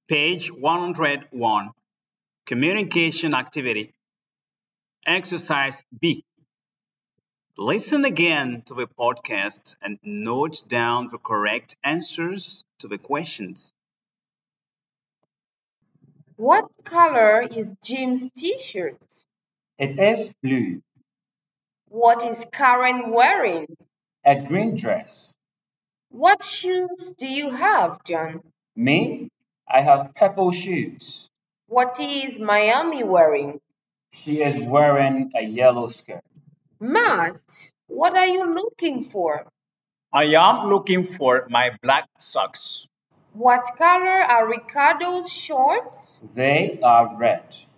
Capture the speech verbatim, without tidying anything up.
Page one hundred one, Communication Activity. Exercise B. Listen again to the podcast and note down the correct answers to the questions. What color is Jim's t-shirt? It is blue. What is Karen wearing? A green dress. What shoes do you have, John? Me? I have purple shoes. What is Miami wearing? She is wearing a yellow skirt. Matt, what are you looking for? I am looking for my black socks. What color are Ricardo's shorts? They are red.